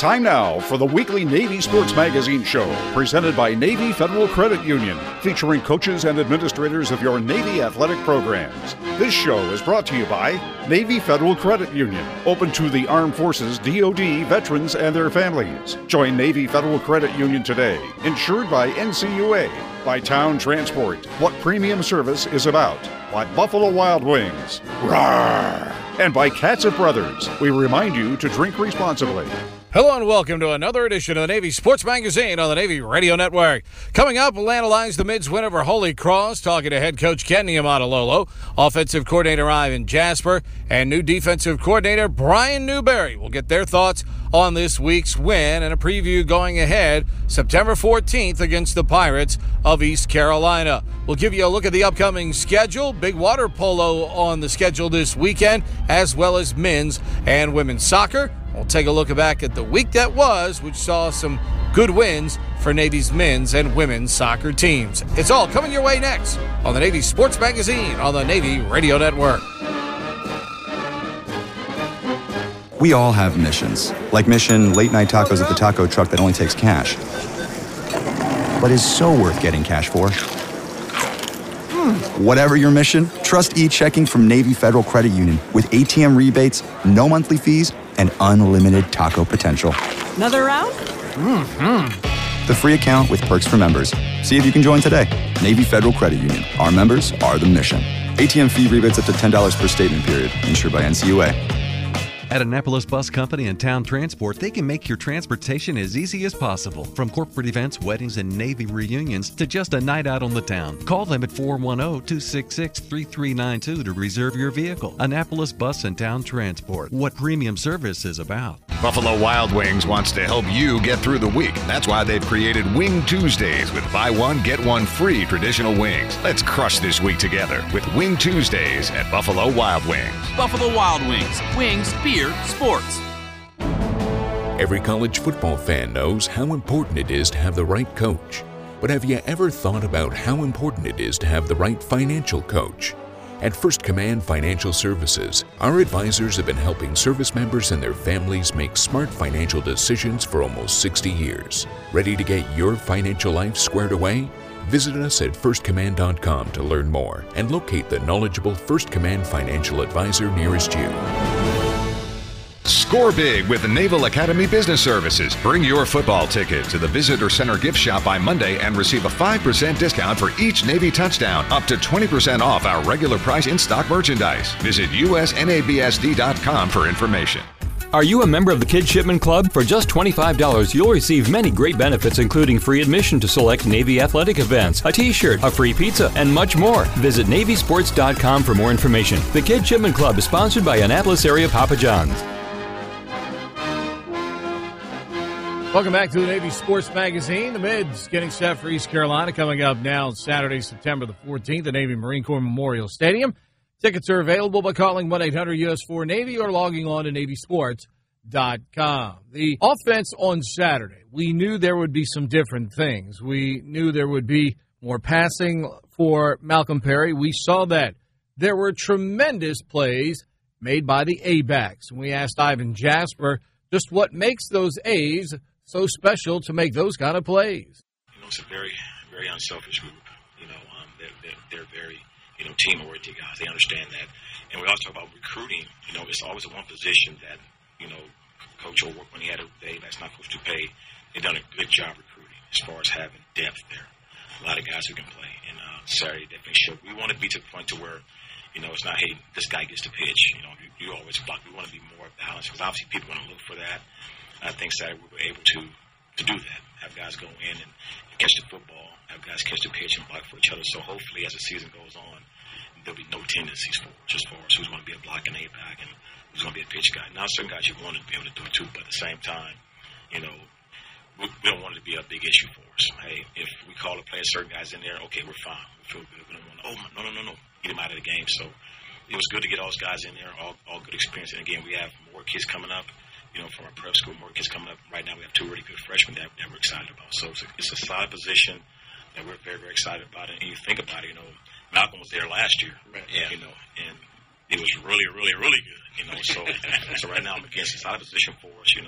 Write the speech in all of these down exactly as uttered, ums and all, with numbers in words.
Time now for the weekly Navy Sports Magazine show, presented by Navy Federal Credit Union, featuring coaches and administrators of your Navy athletic programs. This show is brought to you by Navy Federal Credit Union, open to the Armed Forces, D O D, veterans, and their families. Join Navy Federal Credit Union today, insured by N C U A, by Town Transport, what premium service is about, by Buffalo Wild Wings, roar, and by Katzif Brothers. We remind you to drink responsibly. Hello and welcome to another edition of the Navy Sports Magazine on the Navy Radio Network. Coming up, we'll analyze the Mids win over Holy Cross, talking to head coach Ken Niumatalolo, offensive coordinator Ivan Jasper, and new defensive coordinator Brian Newberry. We'll get their thoughts on this week's win and a preview going ahead September fourteenth against the Pirates of East Carolina. We'll give you a look at the upcoming schedule, big water polo on the schedule this weekend, as well as men's and women's soccer. We'll take a look back at the week that was, which saw some good wins for Navy's men's and women's soccer teams. It's all coming your way next on the Navy Sports Magazine on the Navy Radio Network. We all have missions, like mission late night tacos at the taco truck that only takes cash, but is so worth getting cash for. Whatever your mission, trust e-checking from Navy Federal Credit Union with A T M rebates, no monthly fees, and unlimited taco potential. Another round? Mm-hmm. The free account with perks for members. See if you can join today. Navy Federal Credit Union. Our members are the mission. A T M fee rebates up to ten dollars per statement period. Insured by N C U A. At Annapolis Bus Company and Town Transport, they can make your transportation as easy as possible. From corporate events, weddings, and Navy reunions to just a night out on the town. Call them at four one zero, two six six, three three nine two to reserve your vehicle. Annapolis Bus and Town Transport. What premium service is about. Buffalo Wild Wings wants to help you get through the week. That's why they've created Wing Tuesdays with buy one, get one free traditional wings. Let's crush this week together with Wing Tuesdays at Buffalo Wild Wings. Buffalo Wild Wings. Wings, beer, sports. Every college football fan knows how important it is to have the right coach. But have you ever thought about how important it is to have the right financial coach? At First Command Financial Services, our advisors have been helping service members and their families make smart financial decisions for almost sixty years. Ready to get your financial life squared away? Visit us at first command dot com to learn more and locate the knowledgeable First Command financial advisor nearest you. Score big with the Naval Academy Business Services. Bring your football ticket to the Visitor Center gift shop by Monday and receive a five percent discount for each Navy touchdown, up to twenty percent off our regular price in-stock merchandise. Visit U S N A B S D dot com for information. Are you a member of the Kid Shipman Club? For just twenty-five dollars, you'll receive many great benefits, including free admission to select Navy athletic events, a t-shirt, a free pizza, and much more. Visit Navy Sports dot com for more information. The Kid Shipman Club is sponsored by Annapolis area Papa John's. Welcome back to the Navy Sports Magazine. The Mids getting set for East Carolina coming up now Saturday, September the fourteenth at Navy Marine Corps Memorial Stadium. Tickets are available by calling one eight hundred U S four Navy or logging on to Navy Sports dot com. The offense on Saturday, we knew there would be some different things. We knew there would be more passing for Malcolm Perry. We saw that. There were tremendous plays made by the A-backs. We asked Ivan Jasper just what makes those A's so special to make those kind of plays. You know, it's a very, very unselfish group. You know, um, they're, they're, they're very, you know, team-oriented guys. They understand that. And we also talk about recruiting. You know, it's always the one position that, you know, Coach O'Rourke, when he had a day, that's not Coach Dupay, they've done a good job recruiting as far as having depth there. A lot of guys who can play. And uh, Saturday definitely showed. We want to be to the point to where, you know, it's not, hey, this guy gets to pitch. You know, you, you always block. We want to be more balanced because obviously people want to look for that. I think Saturday we were able to, to do that, have guys go in and, and catch the football, have guys catch the pitch and block for each other. So hopefully as the season goes on, there'll be no tendencies for us as far as who's going to be a blocking A-back and who's going to be a pitch guy. Now, certain guys you want to be able to do it too, but at the same time, you know, we, we don't want it to be a big issue for us. Hey, if we call a player, certain guys in there, okay, we're fine. We feel good. We don't want to, oh, no, no, no, no, get him out of the game. So it was good to get all those guys in there, all, all good experience. And again, we have more kids coming up. You know, from our prep school, more kids coming up. Right now we have two really good freshmen that, that we're excited about. So it's a, it's a solid position that we're very, very excited about it. And you think about it, you know, Malcolm was there last year, right. Yeah. You know, and it was really, really, really good, you know. So so right now I'm against a solid position for us, you know, and uh,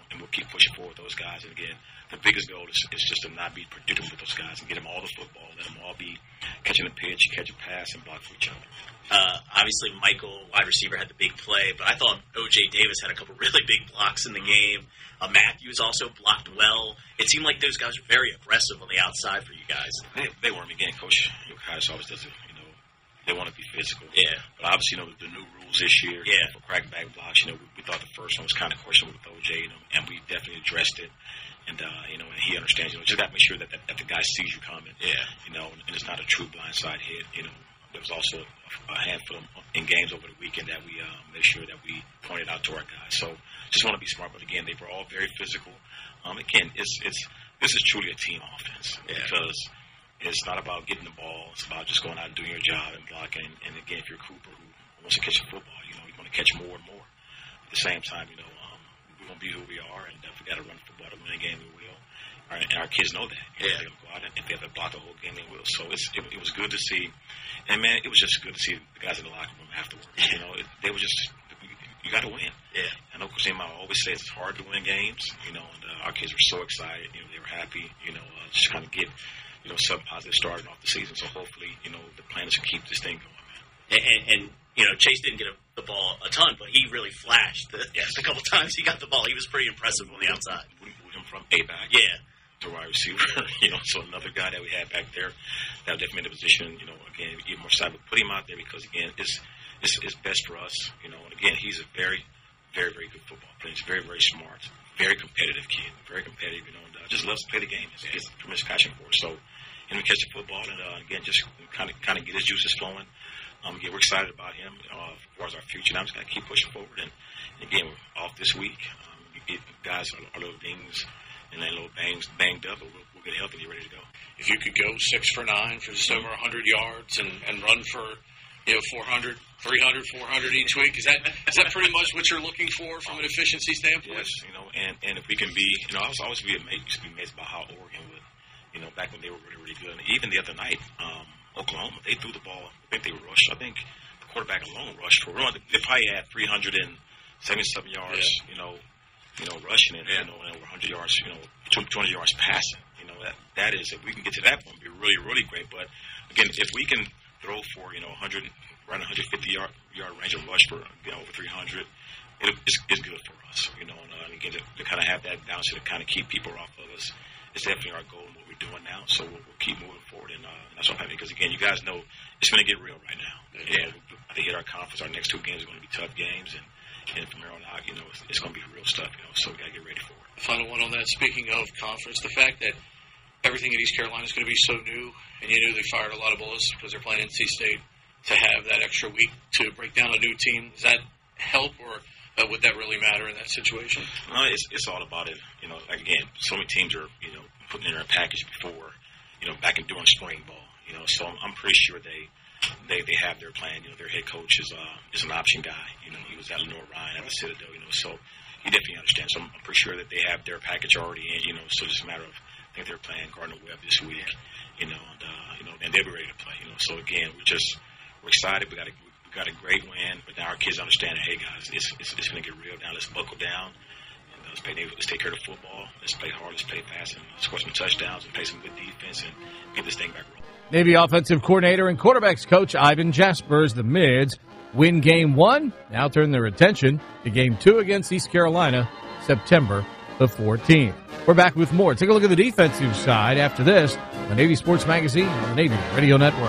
and we'll keep pushing forward with those guys. And again, the biggest goal is, is just to not be predictable with those guys and get them all the football, let them all be catching a pitch, catch a pass, and block for each other. Uh, obviously, Michael, wide receiver, had the big play, but I thought O J Davis had a couple really big blocks in the game. Uh, Matthews also blocked well. It seemed like those guys were very aggressive on the outside for you guys. They, they weren't. Again, Coach Kaius always does it. You know, they want to be physical. Yeah. But obviously, you know, the new rules this year. Yeah. For crackback blocks, you know, we, we thought the first one was kind of questionable with O J, you know, and we definitely addressed it. And, uh, you know, and he understands, you know, just got to make sure that, that, that the guy sees you coming. Yeah. You know, and it's not a true blindside hit. You know, there was also a, a handful in games over the weekend that we uh, made sure that we pointed out to our guys. So just want to be smart. But, again, they were all very physical. Um, again, it's it's this is truly a team offense yeah. because it's not about getting the ball. It's about just going out and doing your job and blocking. And, again, if you're Cooper who wants to catch the football, you know, you want to catch more and more. At the same time, you know, um, we're going to be who we are, and if we got to run football to win a game, we will. Our, and our kids know that. You know, yeah. they're going to go out and if they have to block the whole game, they will. So it's, it, it was good to see. And, man, it was just good to see the guys in the locker room afterwards. You know, it, they were just – you got to win. Yeah. I know Coach Nehemiah always says it's hard to win games, you know, and uh, our kids were so excited. You know, they were happy, you know, uh, just kind of get, you know, some positive starting off the season. So hopefully, you know, the plan is to keep this thing going, man. And, and, and you know, Chase didn't get a, the ball a ton, but he really flashed. The, yes. A couple times he got the ball. He was pretty impressive on the outside. We moved him from A-back yeah. to wide receiver, you know, so another guy that we had back there that definitely made a position, you know, again, even more side, but put him out there because, again, it's, it's, it's best for us, you know, and again, he's a very, very, very good football player. He's very, very smart, very competitive kid, very competitive, you know, and uh, just loves to play the game. It's, it's a tremendous passion for us. So, and we catch the football, and uh, again, just kind of, kind of get his juices flowing. Um, again, we're excited about him uh, as far as our future. Now, I'm just going to keep pushing forward. And, and again, we're off this week. Um, get, guys are, are little dings and then little bangs banged up, but we'll, we'll get healthy and get ready to go. If you could go six for nine for just over one hundred yards and, and run for, you know, four hundred, three hundred, four hundred each week, is that is that pretty much what you're looking for from an efficiency standpoint? Yes, you know, and, and if we can be, you know, I was always be amazed, used to be amazed about how Oregon would, you know, back when they were really, really good. And even the other night, um, Oklahoma, they threw the ball. I think they rushed. I think the quarterback alone rushed for run. They probably had three hundred seventy-seven yards, yeah. you know, you know, rushing it, yeah. you know, and over one hundred yards, you know, two hundred yards passing. You know, that that is, if we can get to that point, it'd be really, really great. But again, if we can throw for, you know, one hundred, around one hundred fifty yard yard range of rush for, you know, over three hundred, it, it's, it's good for us. You know, and, uh, and again, to, to kind of have that balance to kind of keep people off of us is definitely our goal and what we're doing now. So we'll, we'll keep moving forward, and uh, that's what I'm having. Because again, you guys know it's going to get real right now. Yeah, you know, they hit our conference. Our next two games are going to be tough games, and, and from here on out, you know, it's, it's going to be real stuff. You know, so we got to get ready for it. Final one on that. Speaking of conference, the fact that everything in East Carolina is going to be so new, and you knew they fired a lot of bullets because they're playing N C State, to have that extra week to break down a new team, does that help, or uh, would that really matter in that situation? No, it's it's all about it. You know, like, again, so many teams are, you know, putting in their package before, you know, back in during spring ball. You know, so I'm, I'm pretty sure they, they they have their plan. You know, their head coach is uh is an option guy. You know, he was at Lenore Ryan at the Citadel. You know, so he definitely understands. So I'm, I'm pretty sure that they have their package already in. You know, so it's just a matter of, I think they're playing Gardner Webb this week. You know, and uh, you know, and they'll be ready to play. You know, so again, we're just we're excited. We got a we got a great win, but now our kids understand. Hey guys, it's it's, it's going to get real now. Let's buckle down. Let's, play, let's take care of the football. Let's play hard. Let's play fast and score some touchdowns and play some good defense and get this thing back rolling. Navy offensive coordinator and quarterbacks coach Ivan Jaspers, the Mids, win game one. Now turn their attention to game two against East Carolina, September the fourteenth. We're back with more. Take a look at the defensive side after this on Navy Sports Magazine on the Navy Radio Network.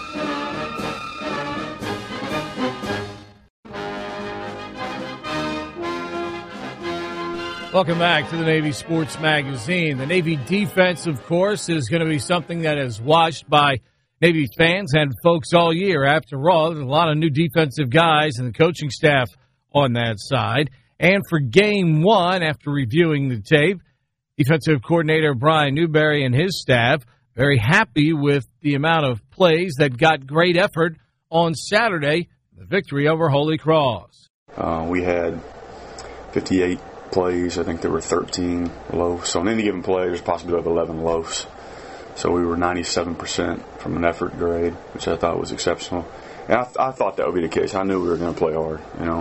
Welcome back to the Navy Sports Magazine. The Navy defense, of course, is going to be something that is watched by Navy fans and folks all year. After all, there's a lot of new defensive guys and the coaching staff on that side. And for game one, after reviewing the tape, defensive coordinator Brian Newberry and his staff very happy with the amount of plays that got great effort on Saturday, the victory over Holy Cross. Uh, we had fifty-eight plays. I think there were thirteen loaves. So on any given play, there's a possibility of eleven loaves. So we were ninety-seven percent from an effort grade, which I thought was exceptional. And I, th- I thought that would be the case. I knew we were going to play hard, you know.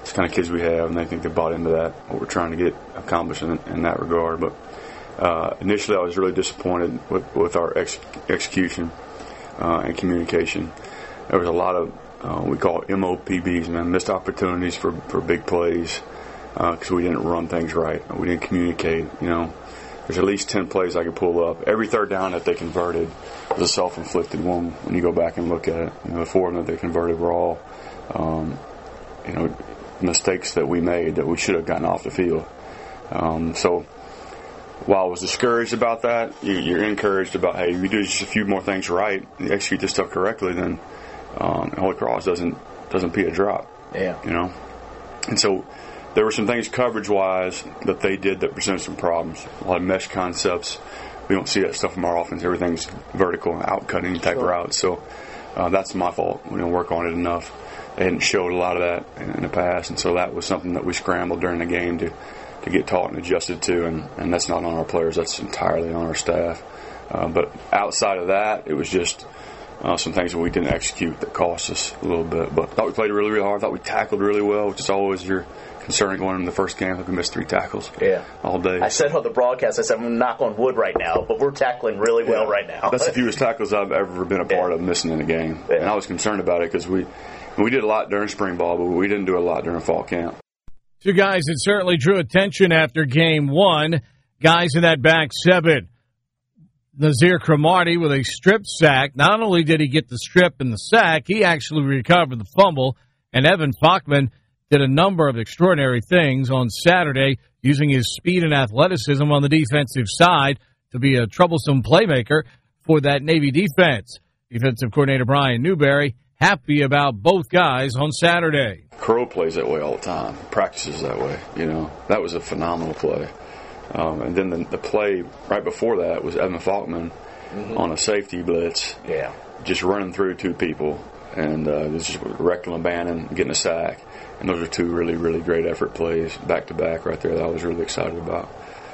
it's the kind of kids we have, and they think they bought into that, what we're trying to get accomplished in, in that regard. But uh, initially I was really disappointed with, with our ex- execution uh, and communication. There was a lot of, uh, we call it M O P Bs, man, missed opportunities for, for big plays because uh, we didn't run things right. We didn't communicate, you know. There's at least ten plays I could pull up. Every third down that they converted was a self-inflicted one when you go back and look at it. You know, the four of them that they converted were all, um, you know, mistakes that we made that we should have gotten off the field. Um, so while I was discouraged about that, you, you're encouraged about, hey, if you do just a few more things right, you execute this stuff correctly, then um, Holy Cross doesn't doesn't pee a drop. Yeah. You know? And so there were some things coverage-wise that they did that presented some problems. A lot of mesh concepts. We don't see that stuff from our offense. Everything's vertical and out-cutting type Sure. routes. So uh, that's my fault. We didn't work on it enough. They hadn't showed a lot of that in, in the past, and so that was something that we scrambled during the game to, to get taught and adjusted to, and, and that's not on our players. That's entirely on our staff. Uh, but outside of that, it was just uh, some things that we didn't execute that cost us a little bit. But I thought we played really, really hard. I thought we tackled really well, which is always your concern going into the first game. We missed three tackles yeah. all day. I said on the broadcast, I said, I'm going to knock on wood right now, but we're tackling really well yeah. right now. That's the fewest tackles I've ever been a part yeah. of missing in a game. Yeah. And I was concerned about it because we, we did a lot during spring ball, but we didn't do a lot during fall camp. Two guys that certainly drew attention after game one, guys in that back seven. Nazir Cromartie with a strip sack. Not only did he get the strip and the sack, he actually recovered the fumble. And Evan Falkman did a number of extraordinary things on Saturday, using his speed and athleticism on the defensive side to be a troublesome playmaker for that Navy defense. Defensive coordinator Brian Newberry happy about both guys on Saturday. Crow plays that way all the time, practices that way. You know, that was a phenomenal play. Um, and then the, the play right before that was Evan Falkman mm-hmm. on a safety blitz, yeah, just running through two people, and uh, just wrecking Lebanon, getting a sack. And those are two really, really great effort plays back to back right there that I was really excited about.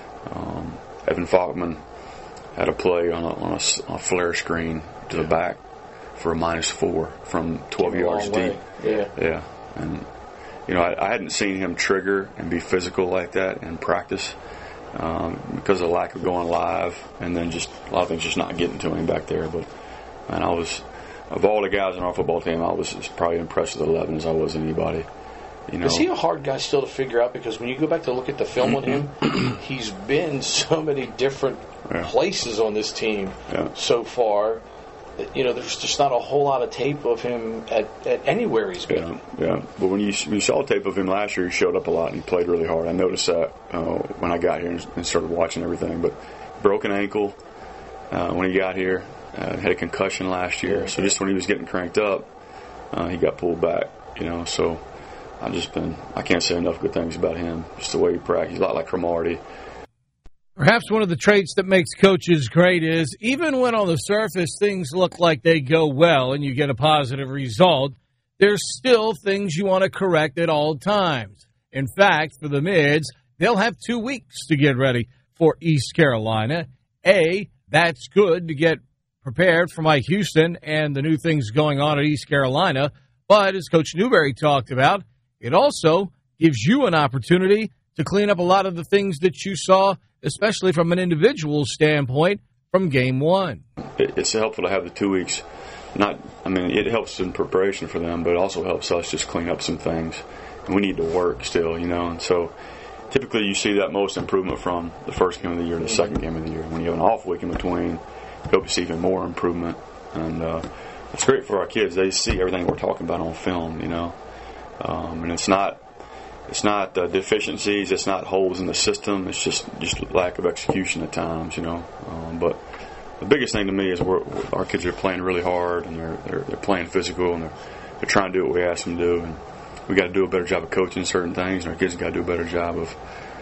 Um, Evan Falkman had a play on a, on a, on a flare screen to the back for a minus four from twelve yards deep. Yeah, yeah, and you know I, I hadn't seen him trigger and be physical like that in practice. Um, because of the lack of going live, and then just a lot of things just not getting to him back there. But and I was, of all the guys on our football team, I was probably impressed with eleven as I was anybody. You know, is he a hard guy still to figure out? Because when you go back to look at the film on him, he's been so many different yeah. places on this team yeah. so far. That, you know, there's just not a whole lot of tape of him at, at anywhere he's been. Yeah, yeah. But when you, when you saw tape of him last year, he showed up a lot and he played really hard. I noticed that uh, when I got here and started watching everything. But broken ankle uh, when he got here, uh, had a concussion last year. So just when he was getting cranked up, uh, he got pulled back. You know, so I've just been, I can't say enough good things about him. Just the way he practices, a lot like Cromartie. Perhaps one of the traits that makes coaches great is even when on the surface things look like they go well and you get a positive result, there's still things you want to correct at all times. In fact, for the Mids, they'll have two weeks to get ready for East Carolina. A, that's good to get prepared for Mike Houston and the new things going on at East Carolina. But as Coach Newberry talked about, it also gives you an opportunity to clean up a lot of the things that you saw, especially from an individual standpoint, from game one. It's helpful to have the two weeks. Not, I mean, it helps in preparation for them, but it also helps us just clean up some things. And we need to work still, you know. And so typically you see that most improvement from the first game of the year to the second game of the year. When you have an off week in between, you hope to see even more improvement. And uh, it's great for our kids. They see everything we're talking about on film, you know. Um, and it's not it's not uh, deficiencies. It's not holes in the system. It's just, just lack of execution at times, you know. Um, but the biggest thing to me is we're, our kids are playing really hard, and they're they're, they're playing physical, and they're, they're trying to do what we ask them to do. And we got to do a better job of coaching certain things, and our kids got to do a better job of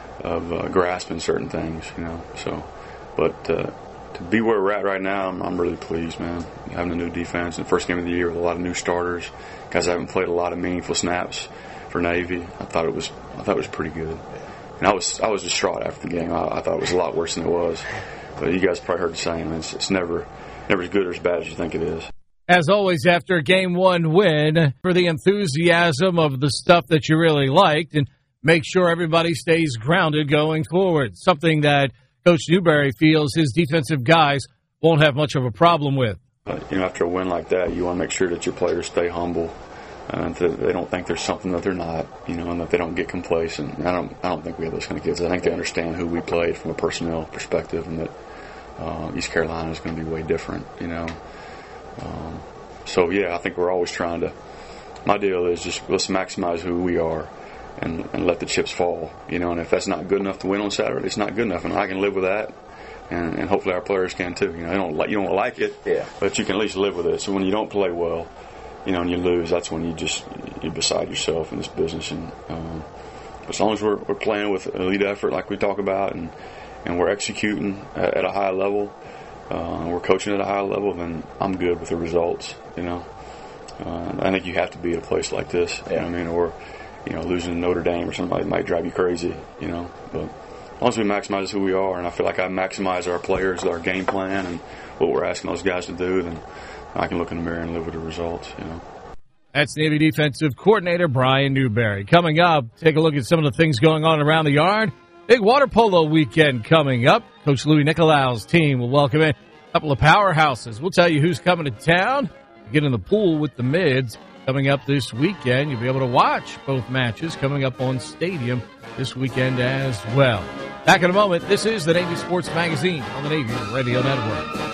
of uh, grasping certain things, you know. So, but uh, to be where we're at right now, I'm, I'm really pleased, man. Having a new defense in the first game of the year with a lot of new starters, guys that haven't played a lot of meaningful snaps for Navy. I thought it was I thought it was pretty good, and I was I was distraught after the game. I, I thought it was a lot worse than it was. But you guys probably heard the same. It's, it's never never as good or as bad as you think it is. As always, after a game one win, for the enthusiasm of the stuff that you really liked and make sure everybody stays grounded going forward. Something that Coach Newberry feels his defensive guys won't have much of a problem with. Uh, you know, after a win like that, you want to make sure that your players stay humble, and that they don't think there's something that they're not, you know, and that they don't get complacent. I don't, I don't think we have those kind of kids. I think they understand who we played from a personnel perspective, and that uh, East Carolina is going to be way different, you know. Um, so yeah, I think we're always trying to. My deal is just let's maximize who we are, and, and let the chips fall, you know. And if that's not good enough to win on Saturday, it's not good enough, and I can live with that. And, and hopefully our players can too. You know, they don't like, you don't like it, yeah, but you can at least live with it. So when you don't play well, you know, and you lose, that's when you just you're beside yourself in this business. And um, as long as we're, we're playing with elite effort, like we talk about, and and we're executing at, at a high level, uh, and we're coaching at a high level, then I'm good with the results. You know, uh, I think you have to be at a place like this. Yeah. You know what I mean, or you know, losing to Notre Dame or somebody might drive you crazy. You know, but. As long as we maximize who we are, and I feel like I maximize our players, our game plan, and what we're asking those guys to do, then I can look in the mirror and live with the results, you know. That's Navy defensive coordinator Brian Newberry. Coming up, take a look at some of the things going on around the yard. Big water polo weekend coming up. Coach Louis Nicolau's team will welcome in a couple of powerhouses. We'll tell you who's coming to town. Get in the pool with the Mids. Coming up this weekend, you'll be able to watch both matches coming up on Stadium this weekend as well. Back in a moment, this is the Navy Sports Magazine on the Navy Radio Network.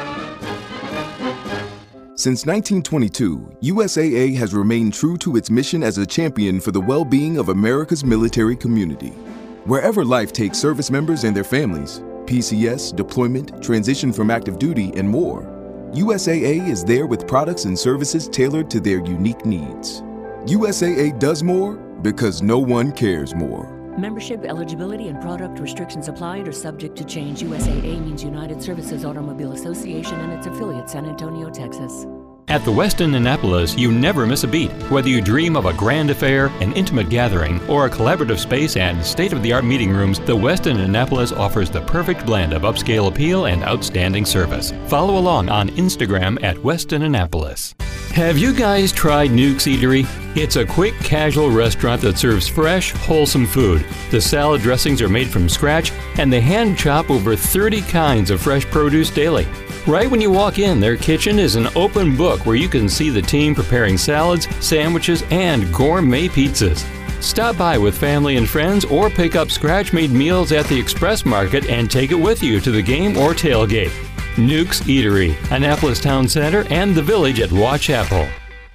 Since nineteen twenty-two, U S A A has remained true to its mission as a champion for the well-being of America's military community. Wherever life takes service members and their families, P C S, deployment, transition from active duty, and more, U S A A is there with products and services tailored to their unique needs. U S A A does more because no one cares more. Membership, eligibility, and product restrictions apply and are subject to change. U S A A means United Services Automobile Association and its affiliate, San Antonio, Texas. At the Westin Annapolis, you never miss a beat. Whether you dream of a grand affair, an intimate gathering, or a collaborative space and state-of-the-art meeting rooms, the Westin Annapolis offers the perfect blend of upscale appeal and outstanding service. Follow along on Instagram at Westin Annapolis. Have you guys tried Nuke's Eatery? It's a quick, casual restaurant that serves fresh, wholesome food. The salad dressings are made from scratch, and they hand chop over thirty kinds of fresh produce daily. Right when you walk in, their kitchen is an open book where you can see the team preparing salads, sandwiches, and gourmet pizzas. Stop by with family and friends or pick up scratch-made meals at the Express Market and take it with you to the game or tailgate. Nuke's Eatery, Annapolis Town Center, and the Village at Waugh Chapel.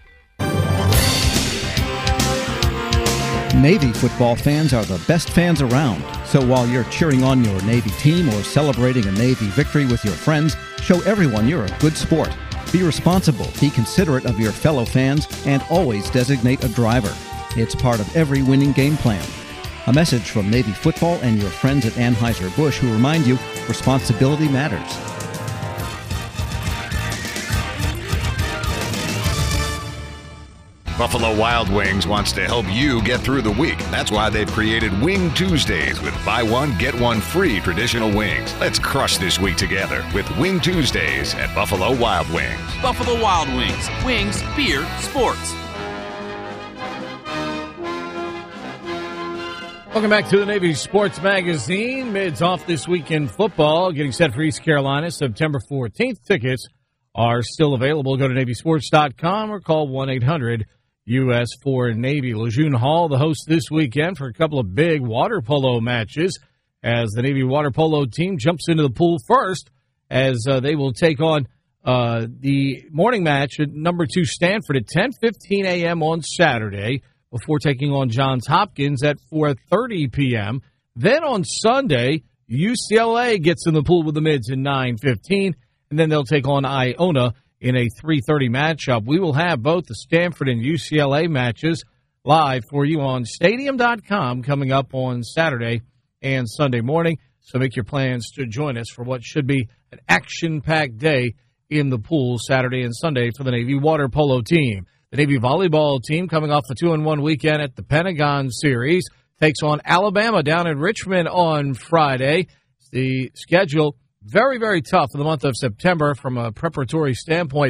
Navy football fans are the best fans around. So while you're cheering on your Navy team or celebrating a Navy victory with your friends, show everyone you're a good sport. Be responsible, be considerate of your fellow fans, and always designate a driver. It's part of every winning game plan. A message from Navy football and your friends at Anheuser-Busch who remind you responsibility matters. Buffalo Wild Wings wants to help you get through the week. That's why they've created Wing Tuesdays with buy one, get one free traditional wings. Let's crush this week together with Wing Tuesdays at Buffalo Wild Wings. Buffalo Wild Wings. Wings, beer, sports. Welcome back to the Navy Sports Magazine. Mids off this week in football, getting set for East Carolina September fourteenth. Tickets are still available. Go to Navy Sports dot com or call one eight hundred U S four Navy. Lejeune Hall, the host this weekend for a couple of big water polo matches as the Navy water polo team jumps into the pool first as uh, they will take on uh, the morning match at number two Stanford at ten fifteen a.m. on Saturday before taking on Johns Hopkins at four thirty p.m. Then on Sunday, U C L A gets in the pool with the Mids at nine fifteen, and then they'll take on Iona in a three thirty matchup. We will have both the Stanford and U C L A matches live for you on Stadium dot com coming up on Saturday and Sunday morning. So make your plans to join us for what should be an action-packed day in the pool Saturday and Sunday for the Navy water polo team. The Navy volleyball team coming off a two and one weekend at the Pentagon Series takes on Alabama down in Richmond on Friday. The schedule very, very tough for the month of September from a preparatory standpoint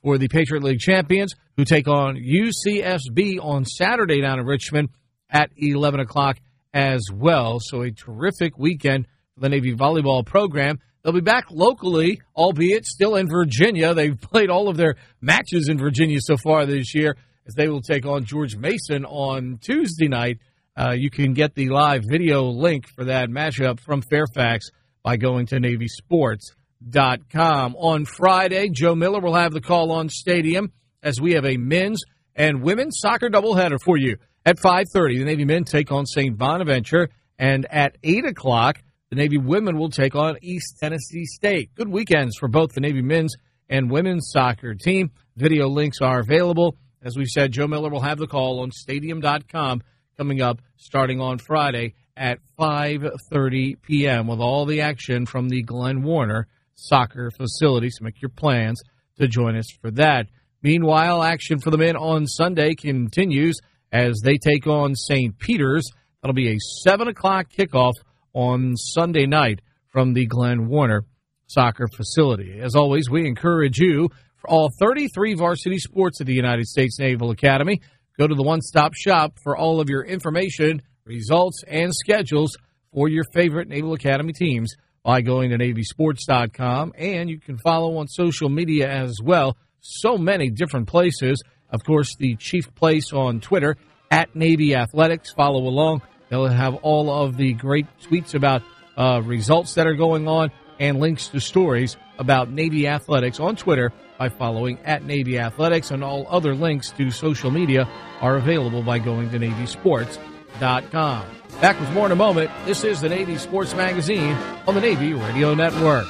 for the Patriot League champions, who take on U C S B on Saturday down in Richmond at eleven o'clock as well. So a terrific weekend for the Navy volleyball program. They'll be back locally, albeit still in Virginia. They've played all of their matches in Virginia so far this year, as they will take on George Mason on Tuesday night. Uh, you can get the live video link for that matchup from Fairfax by going to Navy Sports dot com. On Friday, Joe Miller will have the call on Stadium as we have a men's and women's soccer doubleheader for you. At five thirty, the Navy men take on Saint Bonaventure, and at eight o'clock, the Navy women will take on East Tennessee State. Good weekends for both the Navy men's and women's soccer team. Video links are available. As we said, Joe Miller will have the call on Stadium dot com coming up starting on Friday at five thirty p.m. with all the action from the Glenn Warner soccer facility. So make your plans to join us for that. Meanwhile, action for the men on Sunday continues as they take on Saint Peter's. That'll be a seven o'clock kickoff on Sunday night from the Glenn Warner soccer facility. As always, we encourage you, for all thirty-three varsity sports at the United States Naval Academy, go to the one-stop shop for all of your information, results, and schedules for your favorite Naval Academy teams by going to Navy Sports dot com, and you can follow on social media as well. So many different places. Of course, the chief place on Twitter, at Navy Athletics. Follow along. They'll have all of the great tweets about uh, results that are going on and links to stories about Navy Athletics on Twitter by following at Navy Athletics, and all other links to social media are available by going to Navy Sports dot com. Back with more in a moment. This is the Navy Sports Magazine on the Navy Radio Network.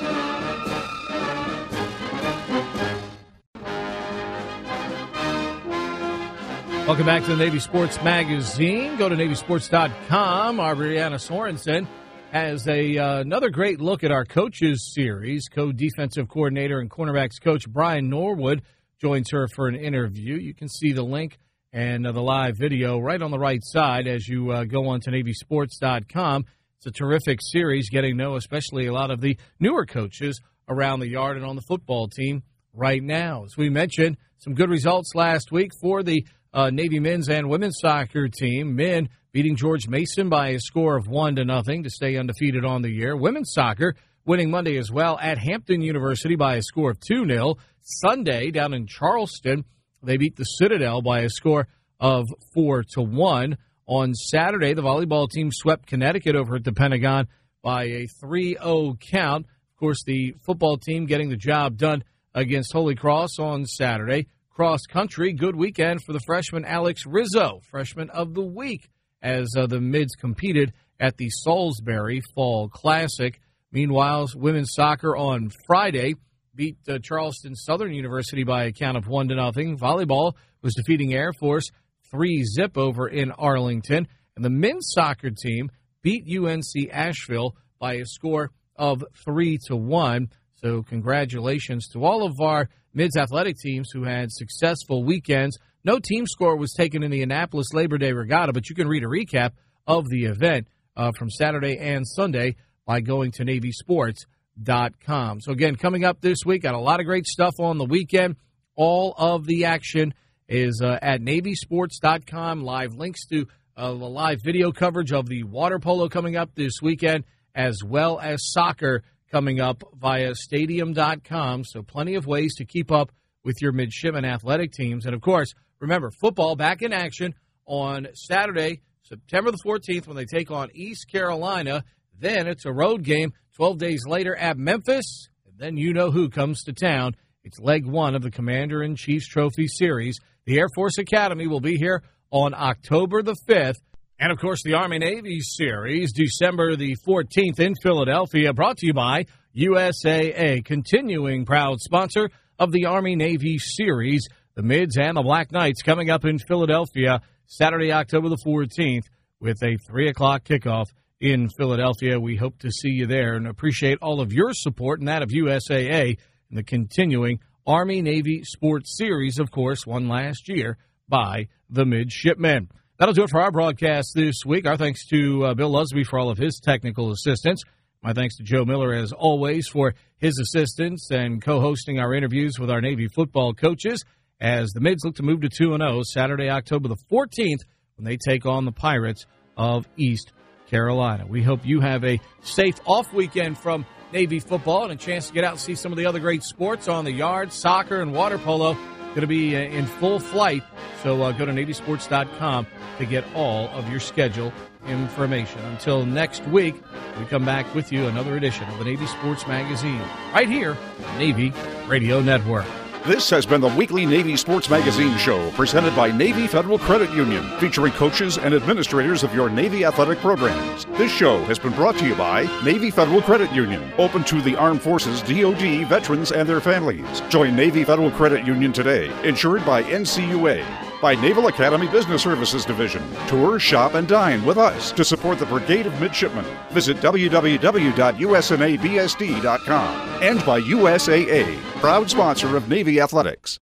Welcome back to the Navy Sports Magazine. Go to Navy Sports dot com. Our Brianna Sorensen has a uh, another great look at our coaches series. Co-defensive coordinator and cornerbacks coach Brian Norwood joins her for an interview. You can see the link and uh, the live video right on the right side as you uh, go on to Navy Sports dot com. It's a terrific series, getting to know especially a lot of the newer coaches around the yard and on the football team right now. As we mentioned, some good results last week for the Uh, Navy men's and women's soccer team. Men beating George Mason by a score of one to nothing to stay undefeated on the year. Women's soccer winning Monday as well at Hampton University by a score of two nil. Sunday down in Charleston, they beat the Citadel by a score of four to one. On Saturday, the volleyball team swept Connecticut over at the Pentagon by a three oh count. Of course, the football team getting the job done against Holy Cross on Saturday. Cross country, good weekend for the freshman Alex Rizzo, freshman of the week, as uh, the mids competed at the Salisbury Fall Classic. Meanwhile, women's soccer on Friday beat uh, Charleston Southern University by a count of one to nothing. Volleyball was defeating Air Force three zip over in Arlington, and the men's soccer team beat U N C Asheville by a score of three to one. So congratulations to all of our mids athletic teams who had successful weekends. No team score was taken in the Annapolis Labor Day Regatta, but you can read a recap of the event uh, from Saturday and Sunday by going to Navy Sports dot com. So again, coming up this week, got a lot of great stuff on the weekend. All of the action is uh, at Navy Sports dot com. Live links to uh, the live video coverage of the water polo coming up this weekend, as well as soccer coming up via Stadium dot com. So plenty of ways to keep up with your midshipman athletic teams. And, of course, remember, football back in action on Saturday, September the fourteenth, when they take on East Carolina. Then it's a road game twelve days later at Memphis. And then you know who comes to town. It's leg one of the Commander-in-Chief's Trophy Series. The Air Force Academy will be here on October the fifth. And, of course, the Army-Navy Series, December the fourteenth in Philadelphia, brought to you by U S A A, continuing proud sponsor of the Army-Navy Series. The Mids and the Black Knights coming up in Philadelphia Saturday, October the fourteenth, with a three o'clock kickoff in Philadelphia. We hope to see you there and appreciate all of your support and that of U S A A in the continuing Army-Navy Sports Series, of course, won last year by the Midshipmen. That'll do it for our broadcast this week. Our thanks to uh, Bill Lusby for all of his technical assistance. My thanks to Joe Miller, as always, for his assistance and co-hosting our interviews with our Navy football coaches as the Mids look to move to two and oh Saturday, October the fourteenth, when they take on the Pirates of East Carolina. We hope you have a safe off weekend from Navy football and a chance to get out and see some of the other great sports on the yard. Soccer and water polo going to be in full flight, so uh, go to Navy Sports dot com to get all of your schedule information. Until next week, we come back with you another edition of the Navy Sports Magazine right here on Navy Radio Network. This has been the weekly Navy Sports Magazine show presented by Navy Federal Credit Union, featuring coaches and administrators of your Navy athletic programs. This show has been brought to you by Navy Federal Credit Union, open to the Armed Forces, D O D, veterans, and their families. Join Navy Federal Credit Union today, insured by N C U A. By Naval Academy Business Services Division. Tour, shop, and dine with us to support the Brigade of Midshipmen. Visit w w w dot u s n a b s d dot com. And by U S A A, proud sponsor of Navy Athletics.